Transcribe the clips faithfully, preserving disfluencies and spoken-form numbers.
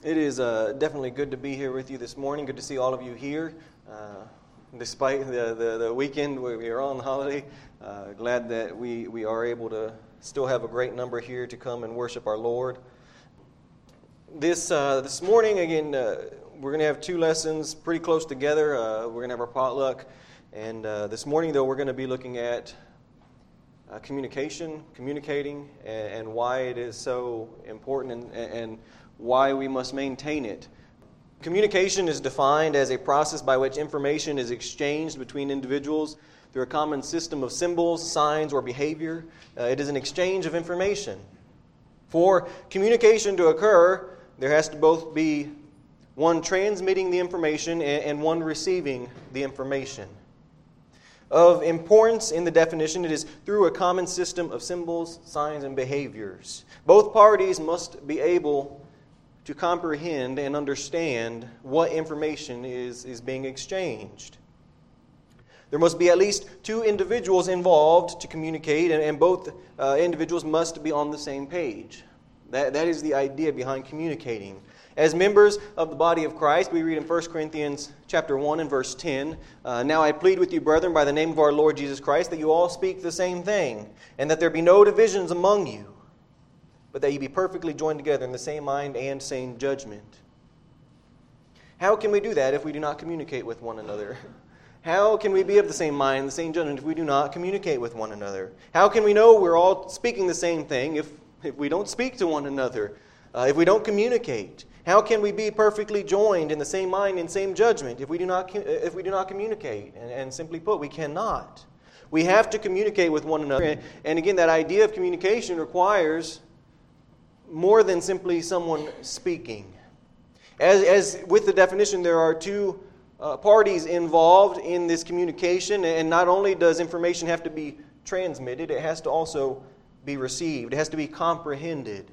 It is uh, definitely good to be here with you this morning. Good to see all of you here. Uh, despite the, the, the weekend where we are on holiday, uh, glad that we, we are able to still have a great number here to come and worship our Lord. This uh, this morning, again, uh, we're going to have two lessons pretty close together. Uh, we're going to have our potluck. And uh, this morning, though, we're going to be looking at uh, communication, communicating, and, and why it is so important and, and why we must maintain it. Communication is defined as a process by which information is exchanged between individuals through a common system of symbols, signs, or behavior. Uh, it is an exchange of information. For communication to occur, there has to both be one transmitting the information and, and one receiving the information. Of importance in the definition, it is through a common system of symbols, signs, and behaviors. Both parties must be able to comprehend and understand what information is, is being exchanged. There must be at least two individuals involved to communicate, and, and both uh, individuals must be on the same page. That, that is the idea behind communicating. As members of the body of Christ, we read in First Corinthians chapter one and verse ten, uh, Now I plead with you, brethren, by the name of our Lord Jesus Christ, that you all speak the same thing, and that there be no divisions among you, but that you be perfectly joined together in the same mind and same judgment. How can we do that if we do not communicate with one another? How can we be of the same mind, the same judgment, if we do not communicate with one another? How can we know we're all speaking the same thing if, if we don't speak to one another, uh, if we don't communicate? How can we be perfectly joined in the same mind and same judgment if we do not if we do not communicate? And, and simply put, we cannot. We have to communicate with one another. And, and again, that idea of communication requires more than simply someone speaking. As, as with the definition, there are two uh, parties involved in this communication, and not only does information have to be transmitted, it has to also be received. It has to be comprehended.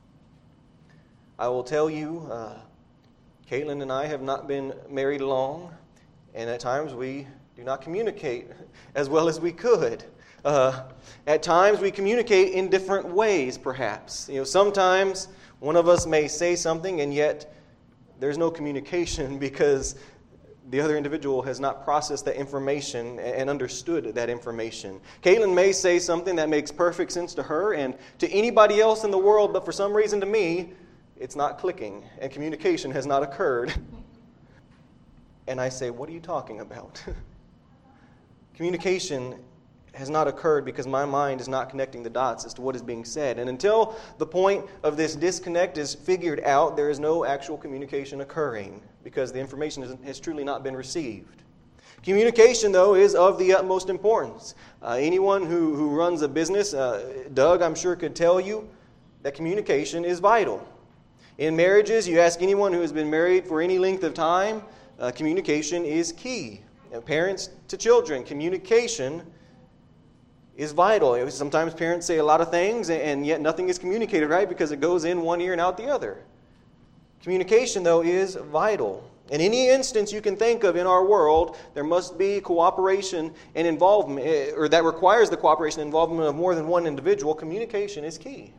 I will tell you, uh, Caitlin and I have not been married long, and at times we do not communicate as well as we could. Uh, at times we communicate in different ways, perhaps. You know, sometimes one of us may say something and yet there's no communication because the other individual has not processed that information and understood that information. Caitlin may say something that makes perfect sense to her and to anybody else in the world, but for some reason to me, it's not clicking and communication has not occurred. And I say, what are you talking about? Communication has not occurred because my mind is not connecting the dots as to what is being said. And until the point of this disconnect is figured out, there is no actual communication occurring because the information has, has truly not been received. Communication, though, is of the utmost importance. Uh, anyone who, who runs a business, uh, Doug, I'm sure, could tell you that communication is vital. In marriages, you ask anyone who has been married for any length of time, uh, communication is key. You know, parents to children, communication is vital. Sometimes parents say a lot of things and yet nothing is communicated, right? Because it goes in one ear and out the other. Communication, though, is vital. In any instance you can think of in our world, there must be cooperation and involvement, or that requires the cooperation and involvement of more than one individual. Communication is key.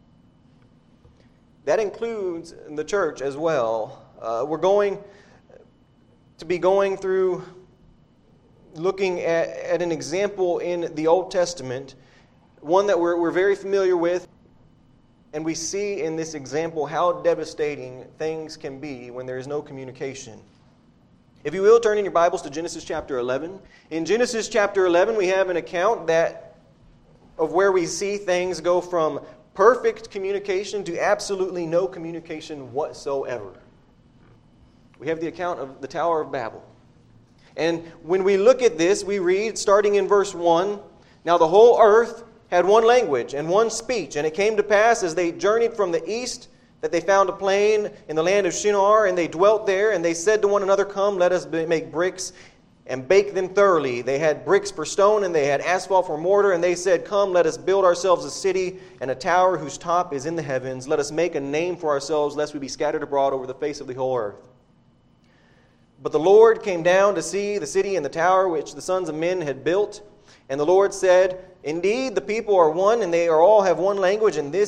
That includes the church as well. Uh, we're going to be going through looking at, at an example in the Old Testament, one that we're, we're very familiar with, and we see in this example how devastating things can be when there is no communication. If you will, turn in your Bibles to Genesis chapter eleven. In Genesis chapter eleven, we have an account that of where we see things go from perfect communication to absolutely no communication whatsoever. We have the account of the Tower of Babel. And when we look at this, we read, starting in verse one, Now the whole earth had one language and one speech, and it came to pass as they journeyed from the east that they found a plain in the land of Shinar, and they dwelt there, and they said to one another, Come, let us make bricks and bake them thoroughly. They had bricks for stone, and they had asphalt for mortar, and they said, Come, let us build ourselves a city and a tower whose top is in the heavens. Let us make a name for ourselves, lest we be scattered abroad over the face of the whole earth. But the Lord came down to see the city and the tower which the sons of men had built. And the Lord said, Indeed, the people are one, and they are all have one language, and this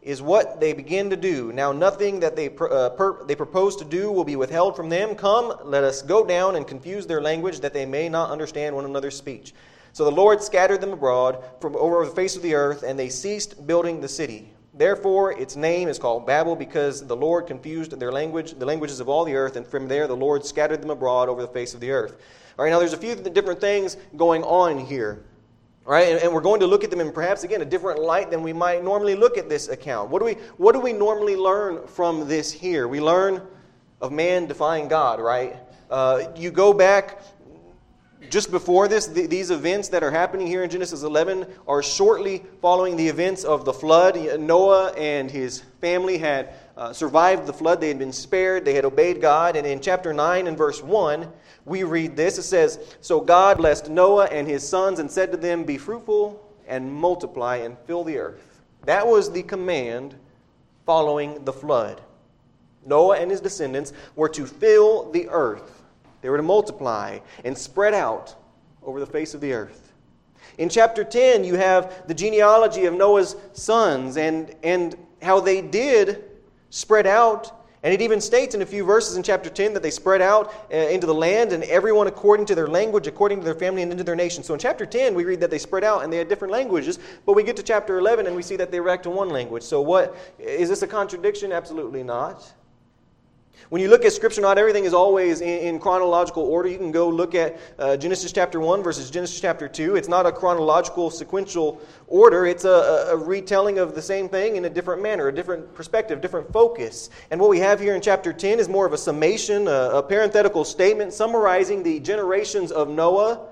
is what they begin to do. Now nothing that they uh, per, they propose to do will be withheld from them. Come, let us go down and confuse their language, that they may not understand one another's speech. So the Lord scattered them abroad from over the face of the earth, and they ceased building the city. Therefore its name is called Babel, because the Lord confused their language, the languages of all the earth, and from there the Lord scattered them abroad over the face of the earth. All right, now there's a few different things going on here. All right, and, and we're going to look at them in perhaps, again, a different light than we might normally look at this account. What do we what do we normally learn from this here? We learn of man defying God, right? Uh, you go back just before this, th- these events that are happening here in Genesis eleven are shortly following the events of the flood. Noah and his family had uh, survived the flood. They had been spared. They had obeyed God. And in chapter nine and verse one, we read this. It says, "So God blessed Noah and his sons and said to them, 'Be fruitful and multiply and fill the earth.'" That was the command following the flood. Noah and his descendants were to fill the earth. They were to multiply and spread out over the face of the earth. In chapter ten, you have the genealogy of Noah's sons and, and how they did spread out. And it even states in a few verses in chapter ten that they spread out uh, into the land, and everyone according to their language, according to their family, and into their nation. So in chapter ten, we read that they spread out and they had different languages. But we get to chapter eleven and we see that they were back to one language. So what, is this a contradiction? Absolutely not. When you look at Scripture, not everything is always in, in chronological order. You can go look at uh, Genesis chapter one versus Genesis chapter two. It's not a chronological, sequential order. It's a, a retelling of the same thing in a different manner, a different perspective, different focus. And what we have here in chapter ten is more of a summation, a, a parenthetical statement summarizing the generations of Noah,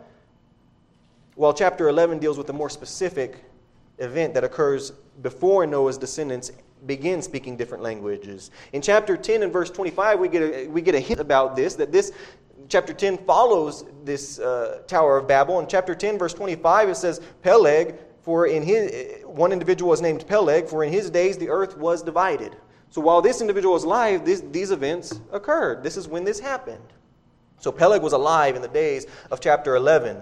while chapter eleven deals with a more specific event that occurs before Noah's descendants begin speaking different languages. In chapter ten and verse twenty-five, we get a, we get a hint about this, that this chapter ten follows this uh, Tower of Babel. In chapter ten, verse twenty-five, it says, Peleg, for in his, one individual was named Peleg, for in his days the earth was divided. So while this individual was alive, this, these events occurred. This is when this happened. So Peleg was alive in the days of chapter eleven.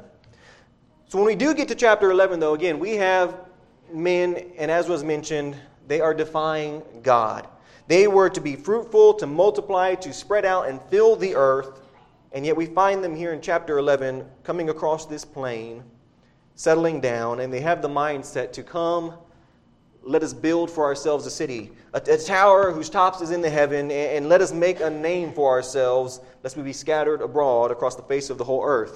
So when we do get to chapter eleven, though, again, we have men, and as was mentioned, they are defying God. They were to be fruitful, to multiply, to spread out and fill the earth. And yet we find them here in chapter eleven coming across this plain, settling down, and they have the mindset to come, let us build for ourselves a city, a, a tower whose tops is in the heaven, and, and let us make a name for ourselves, lest we be scattered abroad across the face of the whole earth.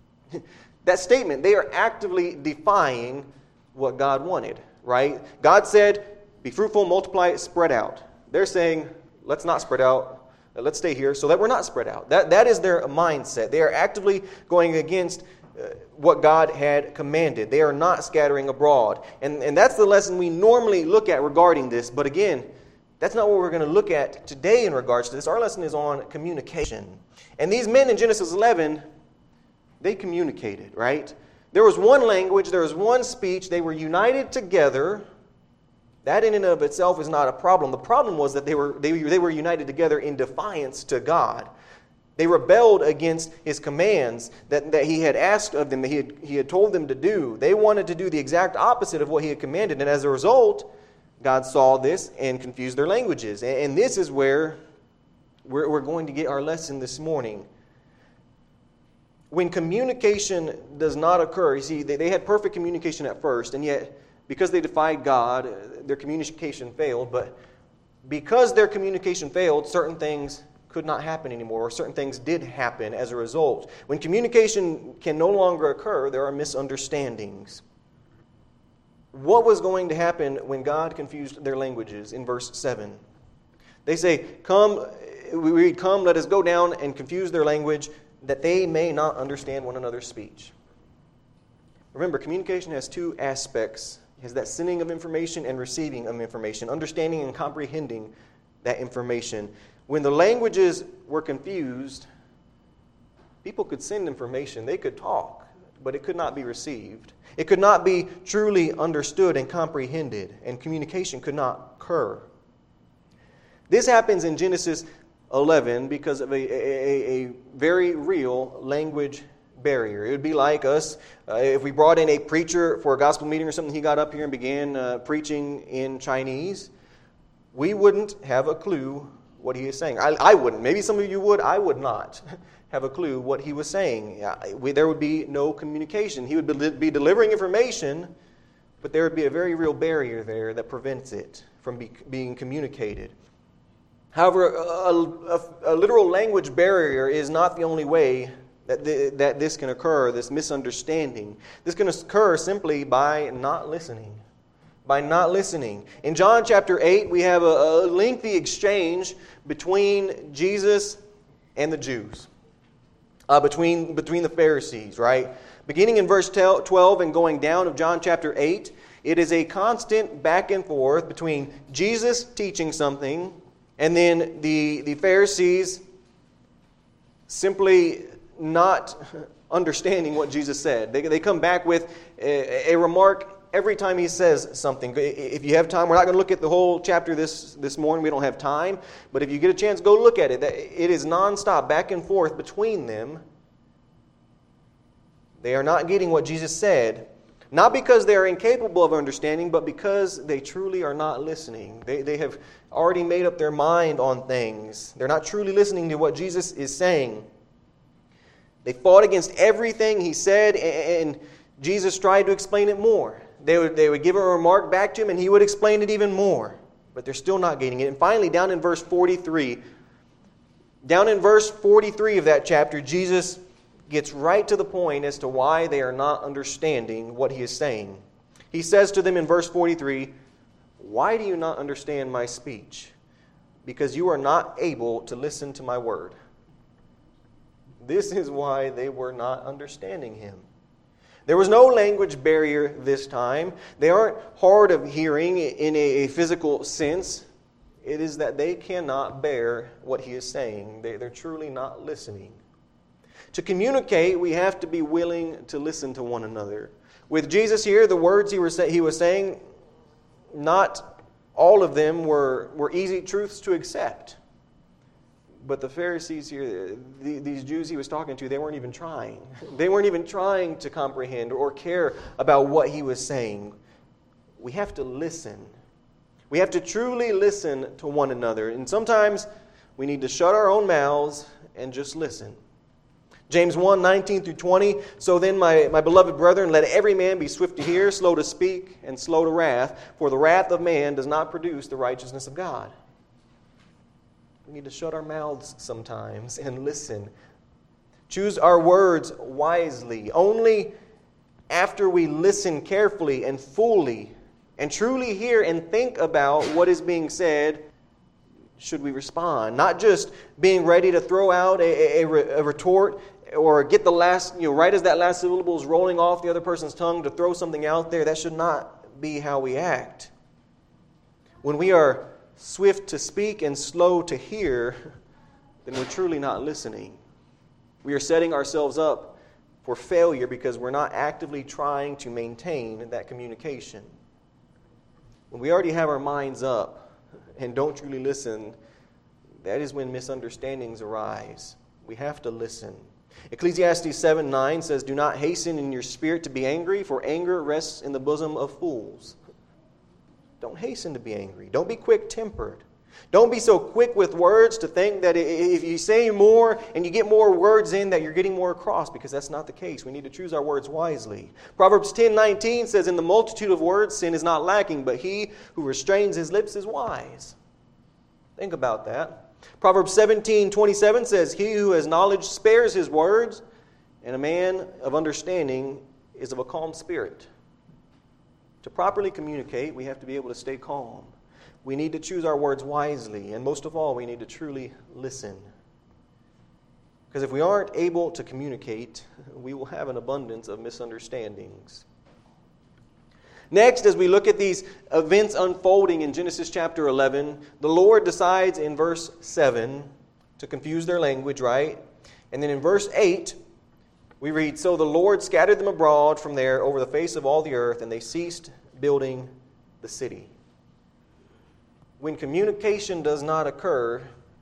That statement, they are actively defying what God wanted, right? God said, be fruitful, multiply, spread out. They're saying, let's not spread out. Let's stay here so that we're not spread out. That, that is their mindset. They are actively going against uh, what God had commanded. They are not scattering abroad. And, and that's the lesson we normally look at regarding this. But again, that's not what we're going to look at today in regards to this. Our lesson is on communication. And these men in Genesis eleven, they communicated, right? There was one language, there was one speech. They were united together. That in and of itself is not a problem. The problem was that they were they, they were united together in defiance to God. They rebelled against His commands that, that He had asked of them, that he had, he had told them to do. They wanted to do the exact opposite of what He had commanded. And as a result, God saw this and confused their languages. And, and this is where we're, we're going to get our lesson this morning. When communication does not occur, you see, they, they had perfect communication at first, and yet because they defied God, their communication failed. But because their communication failed, certain things could not happen anymore, or certain things did happen as a result. When communication can no longer occur, there are misunderstandings. What was going to happen when God confused their languages in verse seven? They say, "Come, we read, come, let us go down and confuse their language, that they may not understand one another's speech." Remember, communication has two aspects. It has that sending of information and receiving of information, understanding and comprehending that information. When the languages were confused, people could send information, they could talk, but it could not be received. It could not be truly understood and comprehended, and communication could not occur. This happens in Genesis eleven because of a, a, a very real language barrier. It would be like us uh, if we brought in a preacher for a gospel meeting or something. He got up here and began uh, preaching in Chinese. we wouldn't have a clue what he is saying. I, I wouldn't. Maybe some of you would. I would not have a clue what he was saying. We, there would be no communication. He would be, be delivering information, but there would be a very real barrier there that prevents it from be, being communicated. However, a, a, a literal language barrier is not the only way that, the, that this can occur, this misunderstanding. This can occur simply by not listening. By not listening. In John chapter eight, we have a, a lengthy exchange between Jesus and the Jews. Uh, between, between the Pharisees, right? Beginning in verse twelve and going down of John chapter eight, it is a constant back and forth between Jesus teaching something and then the, the Pharisees simply not understanding what Jesus said. They, they come back with a, a remark every time he says something. If you have time, we're not going to look at the whole chapter this, this morning. We don't have time. But if you get a chance, go look at it. It is nonstop, back and forth between them. They are not getting what Jesus said. Not because they are incapable of understanding, but because they truly are not listening. They, they have already made up their mind on things. They're not truly listening to what Jesus is saying. They fought against everything he said, and Jesus tried to explain it more. They would, they would give a remark back to him, and he would explain it even more. But they're still not getting it. And finally, down in verse forty-three, down in verse forty-three of that chapter, Jesus gets right to the point as to why they are not understanding what he is saying. He says to them in verse forty-three, "Why do you not understand my speech? Because you are not able to listen to my word." This is why they were not understanding him. There was no language barrier this time. They aren't hard of hearing in a physical sense. It is that they cannot bear what he is saying. They, they're truly not listening. To communicate, we have to be willing to listen to one another. With Jesus here, the words he was, he was saying, not all of them were, were easy truths to accept. But the Pharisees here, the, these Jews he was talking to, they weren't even trying. They weren't even trying to comprehend or care about what he was saying. We have to listen. We have to truly listen to one another. And sometimes we need to shut our own mouths and just listen. James one, nineteen through twenty, "So then, my, my beloved brethren, let every man be swift to hear, slow to speak, and slow to wrath, for the wrath of man does not produce the righteousness of God." We need to shut our mouths sometimes and listen. Choose our words wisely. Only after we listen carefully and fully and truly hear and think about what is being said should we respond. Not just being ready to throw out a, a, a retort or get the last, you know, right as that last syllable is rolling off the other person's tongue to throw something out there. That should not be how we act. When we are swift to speak and slow to hear, then we're truly not listening. We are setting ourselves up for failure because we're not actively trying to maintain that communication. When we already have our minds up and don't truly listen, that is when misunderstandings arise. We have to listen. Ecclesiastes seven nine says, "Do not hasten in your spirit to be angry, for anger rests in the bosom of fools." Don't hasten to be angry. Don't be quick-tempered. Don't be so quick with words to think that if you say more and you get more words in that you're getting more across, because that's not the case. We need to choose our words wisely. Proverbs ten nineteen says, "In the multitude of words sin is not lacking, but he who restrains his lips is wise." Think about that. Proverbs seventeen twenty-seven says, "He who has knowledge spares his words, and a man of understanding is of a calm spirit." To properly communicate, we have to be able to stay calm. We need to choose our words wisely, and most of all, we need to truly listen. Because if we aren't able to communicate, we will have an abundance of misunderstandings. Next, as we look at these events unfolding in Genesis chapter eleven, the Lord decides in verse seven to confuse their language, right? And then in verse eight, we read, "So the Lord scattered them abroad from there over the face of all the earth, and they ceased building the city." When communication does not occur,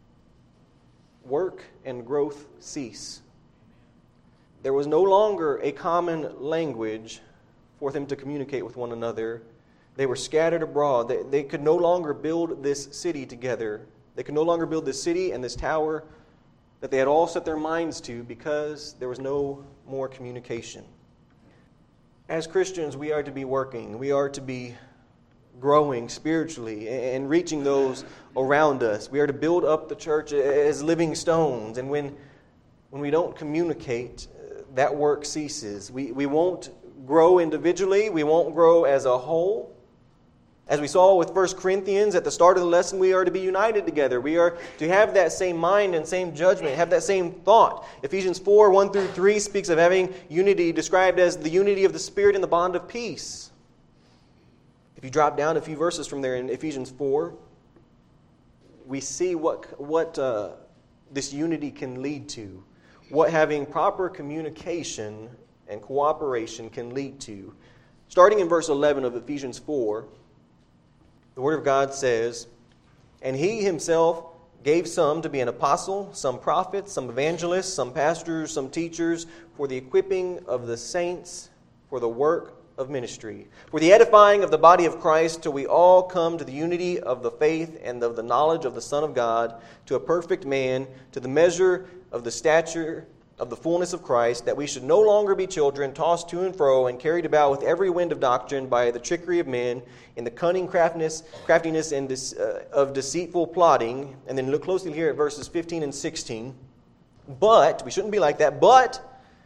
work and growth cease. There was no longer a common language for them to communicate with one another They were scattered abroad. They, they could no longer build this city together. They could no longer build this city and this tower that they had all set their minds to because there was no more communication. As Christians, we are to be working. We are to be growing spiritually and reaching those around us. We are to build up the church as living stones. And when, when we don't communicate, that work ceases. We, we won't grow individually. We won't grow as a whole. As we saw with First Corinthians at the start of the lesson, we are to be united together. We are to have that same mind and same judgment, have that same thought. Ephesians four, one through three speaks of having unity described as the unity of the Spirit in the bond of peace. If you drop down a few verses from there in Ephesians four, we see what, what uh, this unity can lead to, what having proper communication and cooperation can lead to. Starting in verse eleven of Ephesians four, the Word of God says, "And He Himself gave some to be an apostle, some prophets, some evangelists, some pastors, some teachers, for the equipping of the saints, for the work of ministry, for the edifying of the body of Christ, till we all come to the unity of the faith and of the knowledge of the Son of God, to a perfect man, to the measure of the stature of the fullness of Christ, that we should no longer be children, tossed to and fro and carried about with every wind of doctrine by the trickery of men, in the cunning craftiness, craftiness and uh, of deceitful plotting." And then look closely here at verses fifteen and sixteen. "But," we shouldn't be like that, "but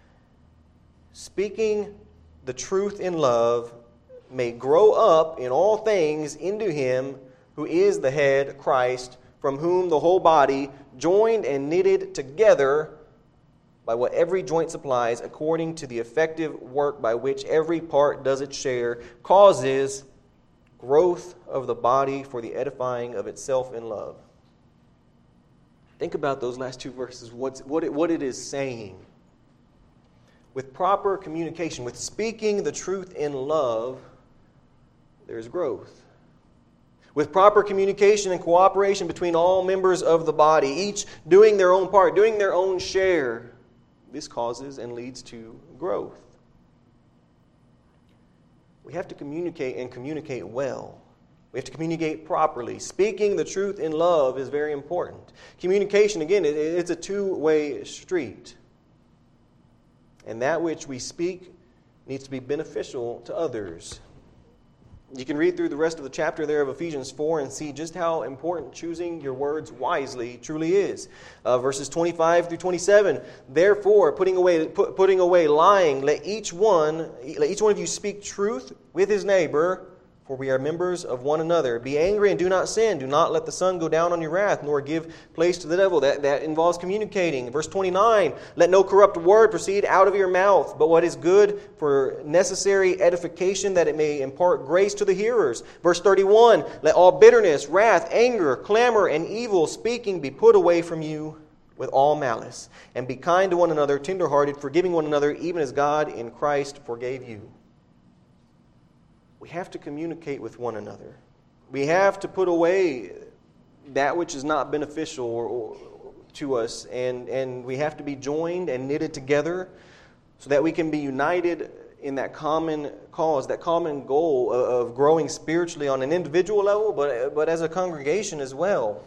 speaking the truth in love may grow up in all things into Him who is the head, Christ, from whom the whole body, joined and knitted together by what every joint supplies, according to the effective work by which every part does its share, causes growth of the body for the edifying of itself in love." Think about those last two verses, what's, what, it, what it is saying. With proper communication, with speaking the truth in love, there's growth. With proper communication and cooperation between all members of the body, each doing their own part, doing their own share, this causes and leads to growth. We have to communicate and communicate well. We have to communicate properly. Speaking the truth in love is very important. Communication, again, it's a two-way street. And that which we speak needs to be beneficial to others. You can read through the rest of the chapter there of Ephesians four and see just how important choosing your words wisely truly is. Uh, verses twenty-five through twenty-seven. "Therefore, putting away put, putting away lying, let each one let each one of you speak truth with his neighbor, for we are members of one another. Be angry and do not sin. Do not let the sun go down on your wrath, nor give place to the devil." That, that involves communicating. Verse twenty-nine, "Let no corrupt word proceed out of your mouth, but what is good for necessary edification, that it may impart grace to the hearers." Verse thirty-one, "Let all bitterness, wrath, anger, clamor, and evil speaking be put away from you with all malice. And be kind to one another, tenderhearted, forgiving one another, even as God in Christ forgave you." We have to communicate with one another. We have to put away that which is not beneficial or, or, to us, and, and we have to be joined and knitted together so that we can be united in that common cause, that common goal of, of growing spiritually on an individual level, but, but as a congregation as well.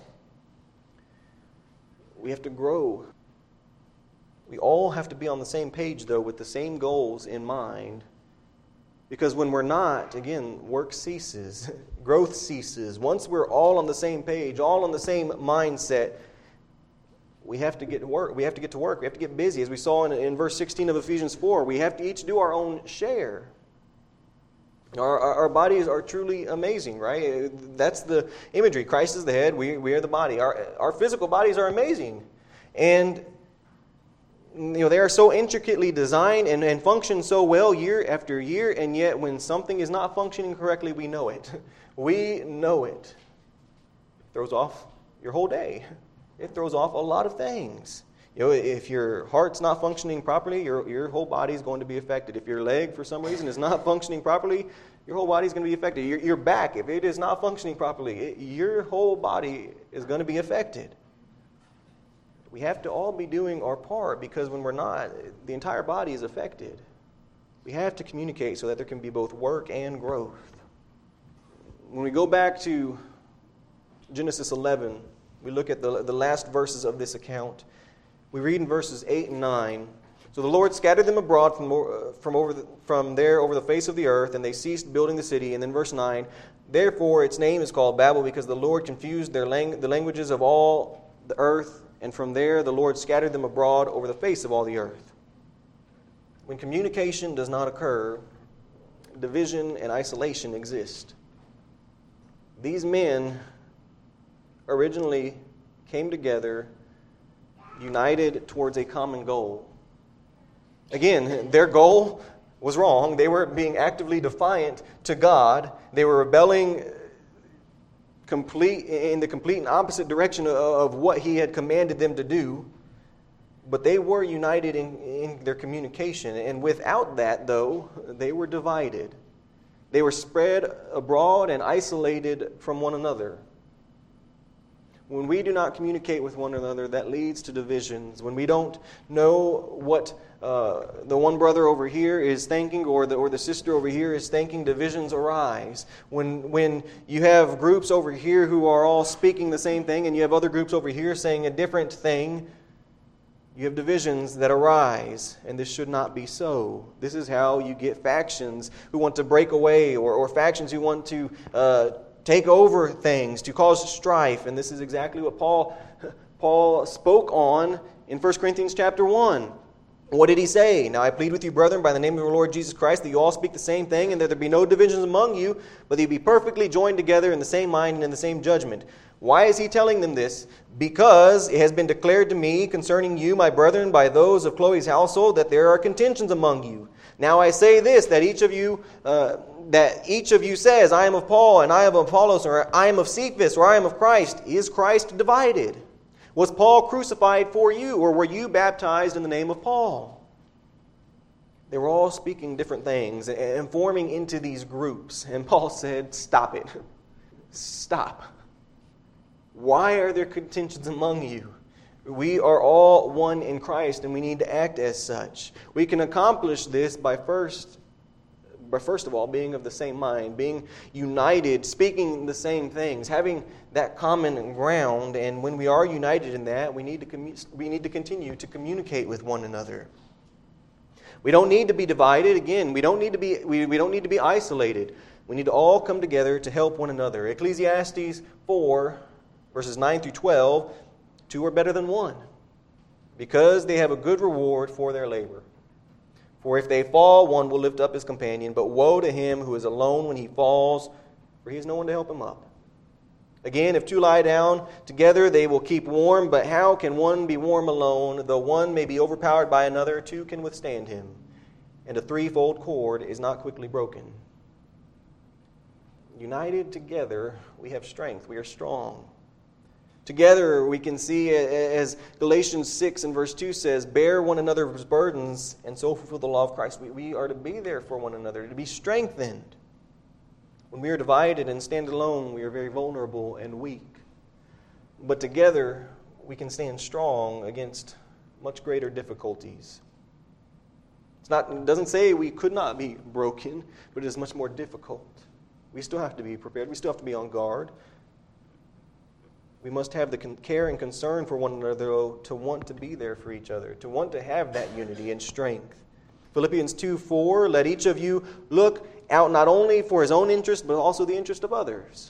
We have to grow. We all have to be on the same page, though, with the same goals in mind. Because when we're not, again, work ceases, growth ceases. Once we're all on the same page, all on the same mindset, we have to get to work. We have to get to work. We have to get busy. As we saw in, in verse sixteen of Ephesians four, we have to each do our own share. Our, our, our bodies are truly amazing, right? That's the imagery. Christ is the head. We, we are the body. Our, our physical bodies are amazing. And you know, they are so intricately designed and, and function so well year after year, and yet when something is not functioning correctly, we know it. We know it. It throws off your whole day. It throws off a lot of things. You know, if your heart's not functioning properly, your, your whole body is going to be affected. If your leg, for some reason, is not functioning properly, your whole body is going to be affected. Your, your back, if it is not functioning properly, it, your whole body is going to be affected. We have to all be doing our part, because when we're not, the entire body is affected. We have to communicate so that there can be both work and growth. when we go back to Genesis eleven, we look at the, the last verses of this account. We read in verses eight and nine, "So the Lord scattered them abroad from, uh, from, over the, from there over the face of the earth, and they ceased building the city." And then verse nine, "Therefore its name is called Babel, because the Lord confused their lang- the languages of all the earth, and from there the Lord scattered them abroad over the face of all the earth." When communication does not occur, division and isolation exist. These men originally came together, united towards a common goal. Again, their goal was wrong. They were being actively defiant to God. They were rebelling complete in the complete and opposite direction of what He had commanded them to do. But they were united in, in their communication. And without that, though, they were divided. They were spread abroad and isolated from one another. When we do not communicate with one another, that leads to divisions. When we don't know what uh, the one brother over here is thinking, or the or the sister over here is thinking, divisions arise. When when you have groups over here who are all speaking the same thing, and you have other groups over here saying a different thing, you have divisions that arise, and this should not be so. This is how you get factions who want to break away, or, or factions who want to uh, take over things, to cause strife. And this is exactly what Paul Paul spoke on in First Corinthians chapter one. What did he say? "Now I plead with you, brethren, by the name of our Lord Jesus Christ, that you all speak the same thing, and that there be no divisions among you, but that you be perfectly joined together in the same mind and in the same judgment." Why is he telling them this? "Because it has been declared to me concerning you, my brethren, by those of Chloe's household, that there are contentions among you. Now I say this, that each of you uh, that each of you says, I am of Paul, and I am of Apollos, or I am of Cephas, or I am of Christ. Is Christ divided? Was Paul crucified for you, or were you baptized in the name of Paul?" They were all speaking different things and forming into these groups. And Paul said, "Stop it. Stop. Why are there contentions among you? We are all one in Christ, and we need to act as such. We can accomplish this by first, by first of all, being of the same mind, being united, speaking the same things, having that common ground. And when we are united in that, we need to commu- we need to continue to communicate with one another. We don't need to be divided. Again, we don't need to be we, we don't need to be isolated. We need to all come together to help one another. Ecclesiastes four, verses nine through twelve, two are better than one, because they have a good reward for their labor. For if they fall, one will lift up his companion, but woe to him who is alone when he falls, for he has no one to help him up. Again, if two lie down together, they will keep warm, but how can one be warm alone? Though one may be overpowered by another, two can withstand him, and a threefold cord is not quickly broken. United together, we have strength. We are strong. Together, we can see, as Galatians six and verse two says, bear one another's burdens and so fulfill the law of Christ. We, we are to be there for one another, to be strengthened. When we are divided and stand alone, we are very vulnerable and weak. But together, we can stand strong against much greater difficulties. It's not, it doesn't say we could not be broken, but it is much more difficult. We still have to be prepared. We still have to be on guard. We must have the care and concern for one another, though, to want to be there for each other, to want to have that unity and strength. Philippians two four, let each of you look out not only for his own interest, but also the interest of others.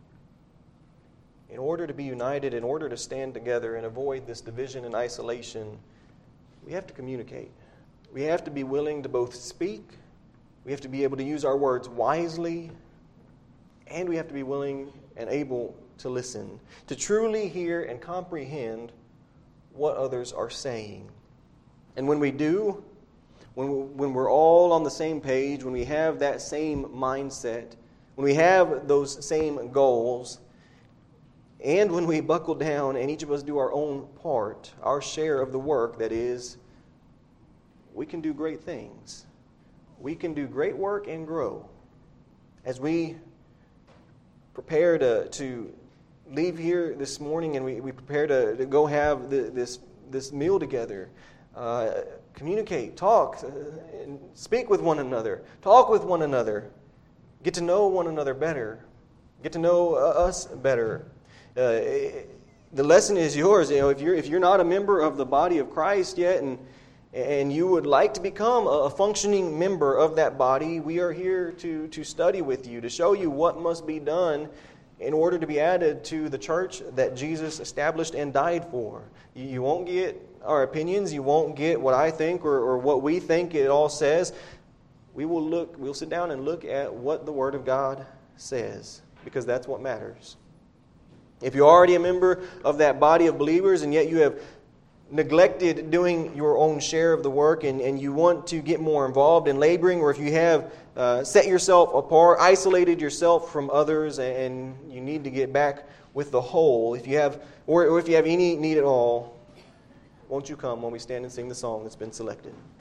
In order to be united, in order to stand together and avoid this division and isolation, we have to communicate. We have to be willing to both speak, we have to be able to use our words wisely, and we have to be willing and able to listen, to truly hear and comprehend what others are saying. And when we do, when, we, when we're all on the same page, when we have that same mindset, when we have those same goals, and when we buckle down and each of us do our own part, our share of the work, that is, we can do great things. We can do great work and grow. As we prepare to, to leave here this morning and we, we prepare to, to go have the, this, this meal together, uh, communicate, talk, uh, and speak with one another, talk with one another, get to know one another better. Get to know uh, us better. Uh, the lesson is yours. You know, if you're if you're not a member of the body of Christ yet, and and you would like to become a functioning member of that body, we are here to to study with you, to show you what must be done in order to be added to the church that Jesus established and died for. You won't get our opinions. You won't get what I think or, or what we think it all says. We will look. We'll sit down and look at what the Word of God says, because that's what matters. If you're already a member of that body of believers and yet you have neglected doing your own share of the work and, and you want to get more involved in laboring, or if you have uh, set yourself apart, isolated yourself from others, and, and you need to get back with the whole, if you have, or, or if you have any need at all, won't you come when we stand and sing the song that's been selected?